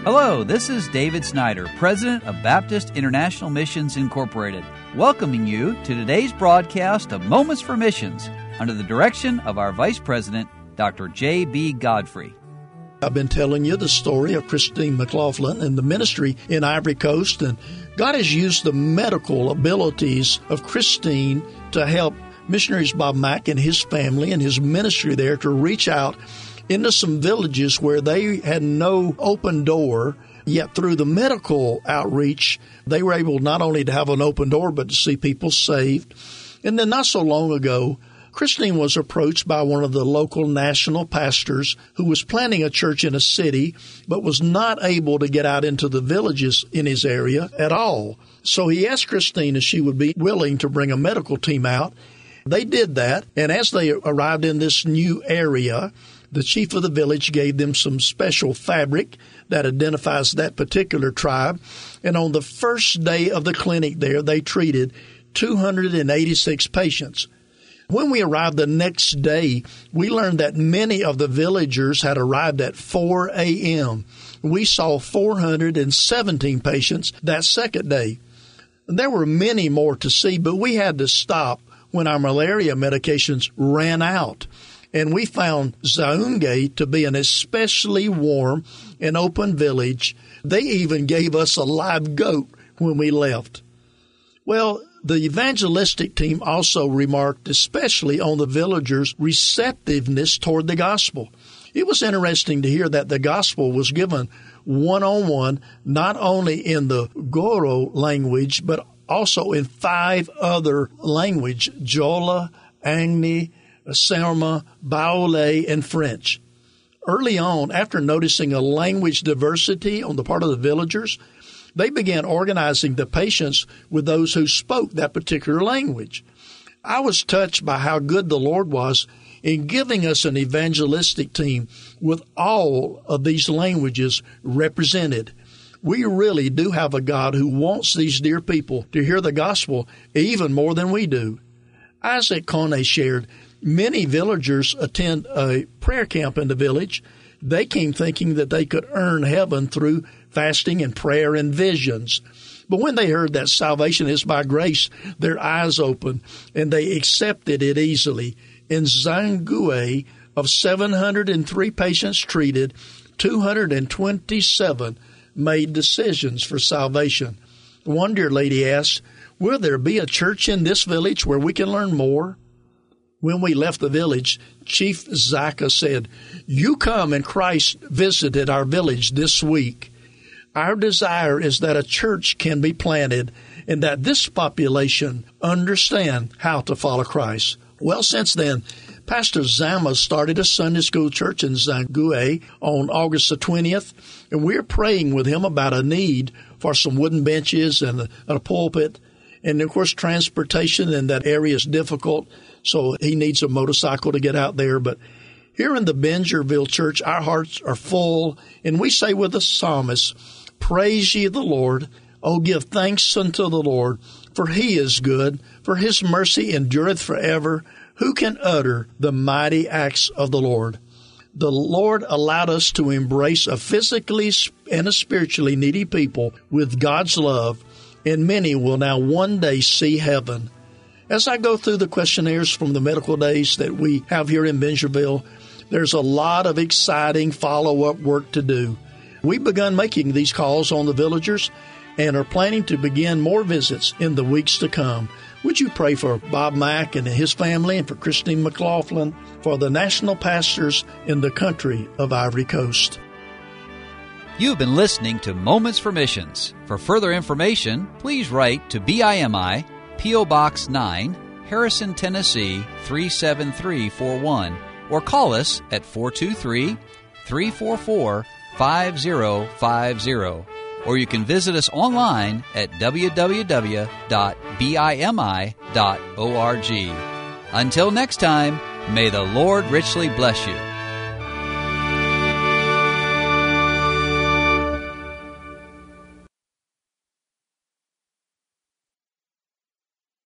Hello, this is David Snyder, President of Baptist International Missions Incorporated, welcoming you to today's broadcast of Moments for Missions under the direction of our Vice President, Dr. J.B. Godfrey. I've been telling you the story of Christine McLaughlin and the ministry in Ivory Coast, and God has used the medical abilities of Christine to help missionaries Bob Mack and his family and his ministry there to reach out into some villages where they had no open door, yet through the medical outreach, they were able not only to have an open door, but to see people saved. And then not so long ago, Christine was approached by one of the local national pastors who was planning a church in a city, but was not able to get out into the villages in his area at all. So he asked Christine if she would be willing to bring a medical team out. They did that, and as they arrived in this new area, the chief of the village gave them some special fabric that identifies that particular tribe. And on the first day of the clinic there, they treated 286 patients. When we arrived the next day, we learned that many of the villagers had arrived at 4 a.m. We saw 417 patients that second day. There were many more to see, but we had to stop when our malaria medications ran out. And we found Zaunge to be an especially warm and open village. They even gave us a live goat when we left. Well, the evangelistic team also remarked especially on the villagers' receptiveness toward the gospel. It was interesting to hear that the gospel was given one-on-one, not only in the Goro language, but also in 5 other languages, Jola, Agni, Selma, Baoulé, and French. Early on, after noticing a language diversity on the part of the villagers, they began organizing the patients with those who spoke that particular language. I was touched by how good the Lord was in giving us an evangelistic team with all of these languages represented. We really do have a God who wants these dear people to hear the gospel even more than we do. Isaac Kone shared, many villagers attend a prayer camp in the village. They came thinking that they could earn heaven through fasting and prayer and visions. But when they heard that salvation is by grace, their eyes opened and they accepted it easily. In Zangue, of 703 patients treated, 227 made decisions for salvation. One dear lady asked, "Will there be a church in this village where we can learn more?" When we left the village, Chief Zaka said, "You come and Christ visited our village this week. Our desire is that a church can be planted and that this population understand how to follow Christ." Well, since then, Pastor Zama started a Sunday school church in Zangue on August the 20th, and we're praying with him about a need for some wooden benches and a pulpit. And, of course, transportation in that area is difficult, so he needs a motorcycle to get out there. But here in the Benjerville Church, our hearts are full, and we say with the psalmist, "Praise ye the Lord. Oh, give thanks unto the Lord, for he is good, for his mercy endureth forever. Who can utter the mighty acts of the Lord?" The Lord allowed us to embrace a physically and a spiritually needy people with God's love, and many will now one day see heaven. As I go through the questionnaires from the medical days that we have here in Benjerville, there's a lot of exciting follow-up work to do. We've begun making these calls on the villagers and are planning to begin more visits in the weeks to come. Would you pray for Bob Mack and his family and for Christine McLaughlin, for the national pastors in the country of Ivory Coast? You've been listening to Moments for Missions. For further information, please write to BIMI, P.O. Box 9, Harrison, Tennessee 37341, or call us at 423-344-5050. Or you can visit us online at www.bimi.org. Until next time, may the Lord richly bless you.